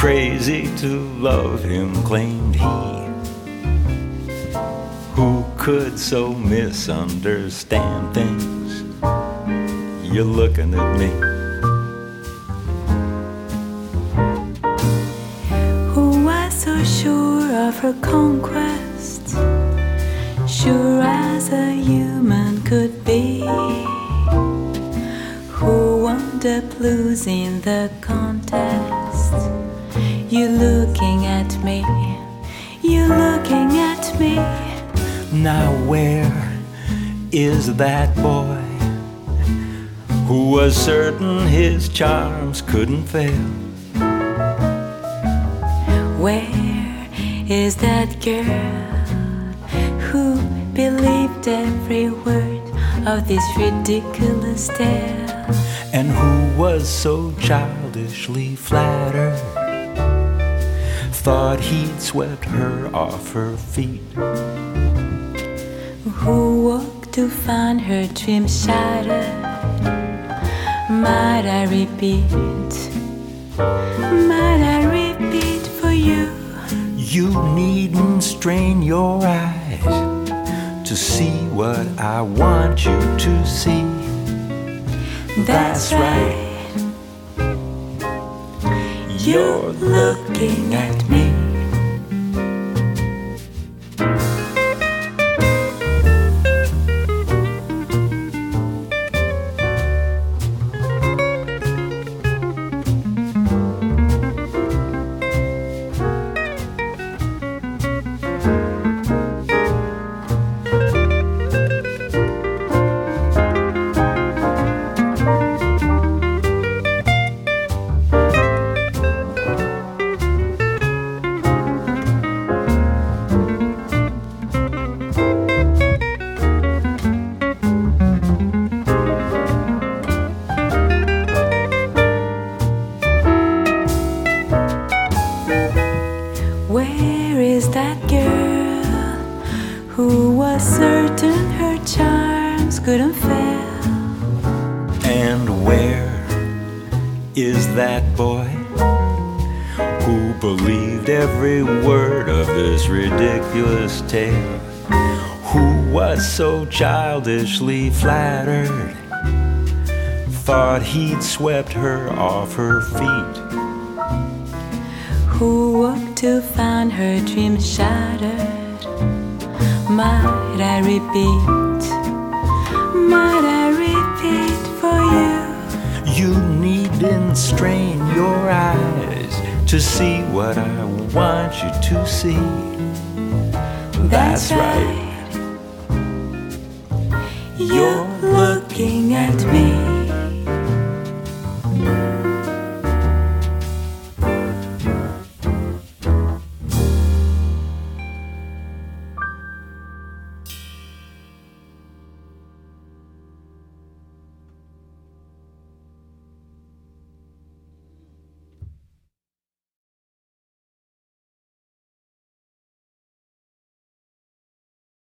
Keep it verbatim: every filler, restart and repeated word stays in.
crazy to love him, claimed he. Who could so misunderstand things? You're looking at me. Who was so sure of her conquest, sure as a human could be, who wound up losing the contest. You looking at me, you looking at me. Now where is that boy who was certain his charms couldn't fail? Where is that girl who believed every word of this ridiculous tale? And who was so childishly flattered, thought he'd swept her off her feet? Who woke to find her dream shattered? Might I repeat, might I repeat for you? You needn't strain your eyes to see what I want you to see. That's right, you're looking at me. Where is that girl who was certain her charms couldn't fail? And where is that boy who believed every word of this ridiculous tale? Who was so childishly flattered, thought he'd swept her off her feet? Who woke to find her dream shattered? Might I repeat, might I repeat for you? You needn't strain your eyes to see what I want you to see. That's right, you're looking at me.